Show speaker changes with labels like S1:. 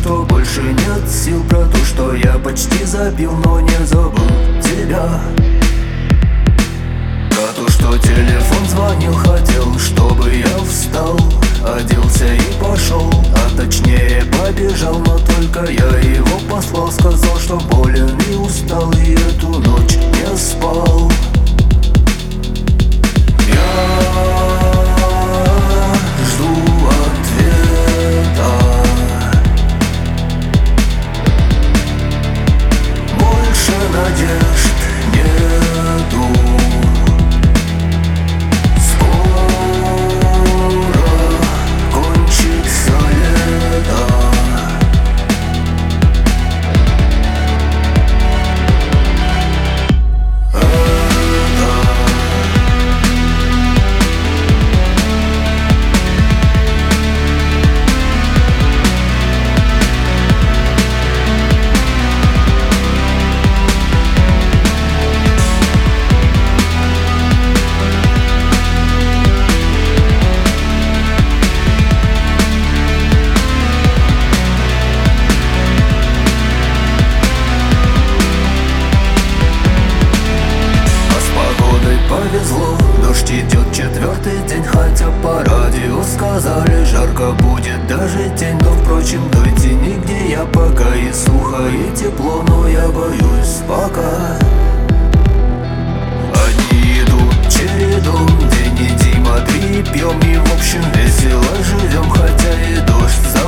S1: что больше нет сил, про то, что я почти забил, но не забыл тебя. Про то, что телефон звонил, хотел, чтобы я встал, оделся и пошел, а точнее побежал. Но только я его послал, сказал, что болен и устал, и эту ночь не спал. Жду ответа. Больше надежд нету. Скоро кончится лето. Повезло, дождь идет 4-й день, хотя по радио сказали, жарко будет даже день. Но впрочем, той тени, где я пока и сухо, и тепло, но я боюсь пока. Одни идут чередом, день и Дима 3 пьем, и в общем весело живем, хотя и дождь